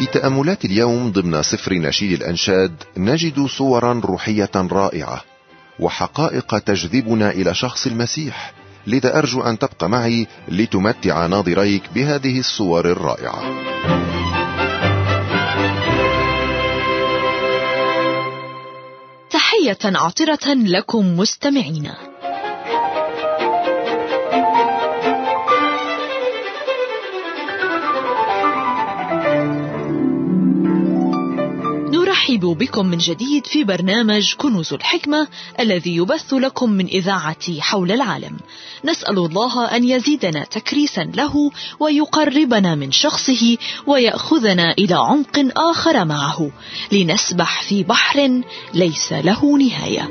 تأملات اليوم ضمن سفر نشيد الأنشاد نجد صورا روحية رائعة وحقائق تجذبنا إلى شخص المسيح، لذا أرجو أن تبقى معي لتمتع ناظريك بهذه الصور الرائعة. تحية عطرة لكم مستمعينا. نرحب بكم من جديد في برنامج كنوز الحكمة الذي يبث لكم من إذاعة حول العالم. نسأل الله أن يزيدنا تكريسا له ويقربنا من شخصه ويأخذنا إلى عمق آخر معه لنسبح في بحر ليس له نهاية.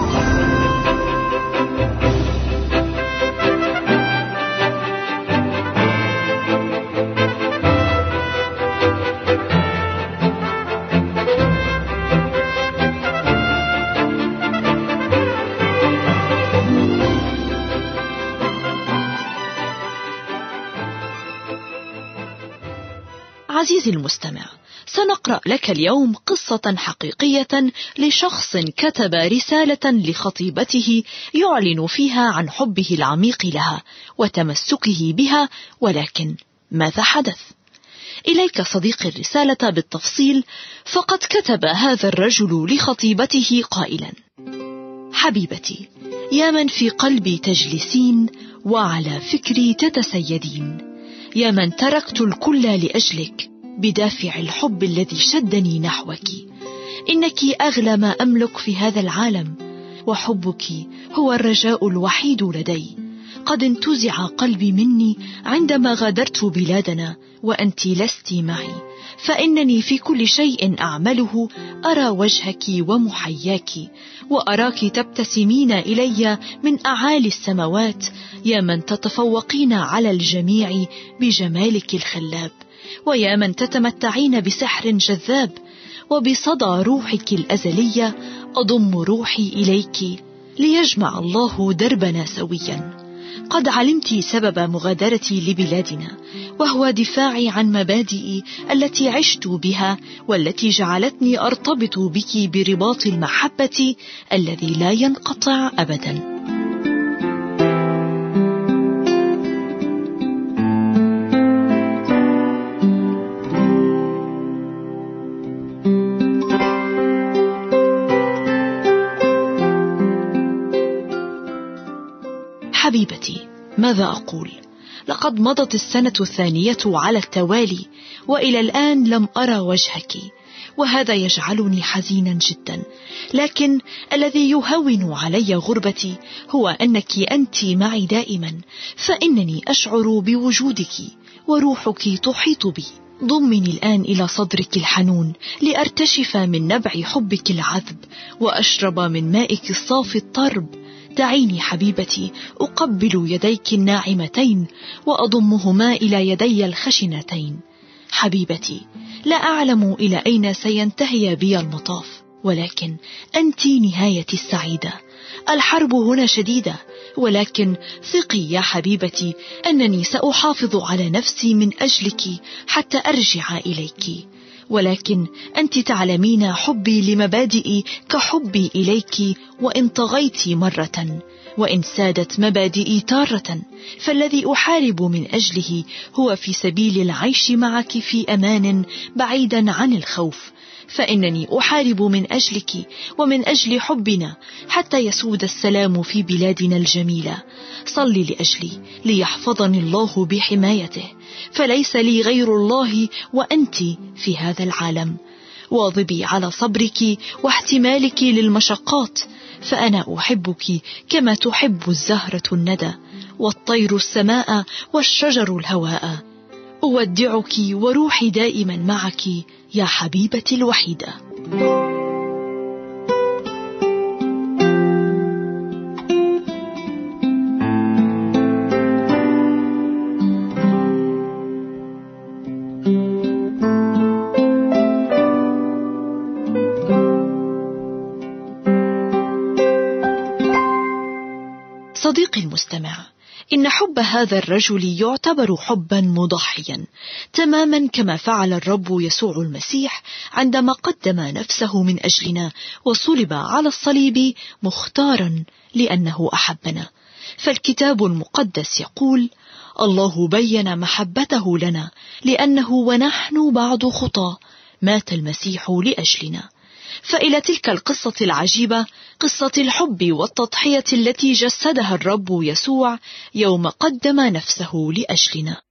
عزيزي المستمع، سنقرأ لك اليوم قصة حقيقية لشخص كتب رسالة لخطيبته يعلن فيها عن حبه العميق لها وتمسكه بها، ولكن ماذا حدث؟ إليك صديقي الرسالة بالتفصيل، فقد كتب هذا الرجل لخطيبته قائلا: حبيبتي، يا من في قلبي تجلسين وعلى فكري تتسيدين، يا من تركت الكل لأجلك بدافع الحب الذي شدني نحوك، إنك أغلى ما أملك في هذا العالم، وحبك هو الرجاء الوحيد لدي. قد انتزع قلبي مني عندما غادرت بلادنا وأنت لست معي، فإنني في كل شيء أعمله أرى وجهك ومحياك، وأراك تبتسمين إلي من أعالي السماوات، يا من تتفوقين على الجميع بجمالك الخلاب، ويا من تتمتعين بسحر جذاب، وبصدى روحك الأزلية أضم روحي إليك ليجمع الله دربنا سويا. قد علمت سبب مغادرتي لبلادنا، وهو دفاعي عن مبادئي التي عشت بها والتي جعلتني أرتبط بك برباط المحبة الذي لا ينقطع أبدا. حبيبتي، ماذا أقول؟ لقد مضت السنة الثانية على التوالي وإلى الآن لم أرى وجهك، وهذا يجعلني حزينا جدا، لكن الذي يهون علي غربتي هو أنك أنت معي دائما، فإنني أشعر بوجودك وروحك تحيط بي. ضمني الآن إلى صدرك الحنون لأرتشف من نبع حبك العذب وأشرب من مائك الصافي الطرب. دعيني حبيبتي أقبل يديك الناعمتين وأضمهما إلى يدي الخشنتين. حبيبتي، لا أعلم إلى أين سينتهي بي المطاف، ولكن أنت نهايتي السعيدة. الحرب هنا شديدة، ولكن ثقي يا حبيبتي أنني سأحافظ على نفسي من أجلك حتى أرجع إليك. ولكن أنت تعلمين حبي لمبادئي كحبي إليك، وإن طغيت مرة وإن سادت مبادئي تارة، فالذي أحارب من أجله هو في سبيل العيش معك في أمان بعيدا عن الخوف. فإنني أحارب من أجلك ومن أجل حبنا حتى يسود السلام في بلادنا الجميلة. صلي لأجلي ليحفظني الله بحمايته، فليس لي غير الله وأنت في هذا العالم. واظبي على صبرك واحتمالك للمشقات، فأنا أحبك كما تحب الزهرة الندى والطير السماء والشجر الهواء. أودعك وروحي دائما معك يا حبيبتي الوحيدة. صديقي المستمع، إن حب هذا الرجل يعتبر حبا مضحيا، تماما كما فعل الرب يسوع المسيح عندما قدم نفسه من أجلنا وصلب على الصليب مختارا لأنه أحبنا. فالكتاب المقدس يقول: الله بين محبته لنا لأنه ونحن بعد خطاة مات المسيح لأجلنا. فإلى تلك القصة العجيبة، قصة الحب والتضحية التي جسدها الرب يسوع يوم قدم نفسه لأجلنا.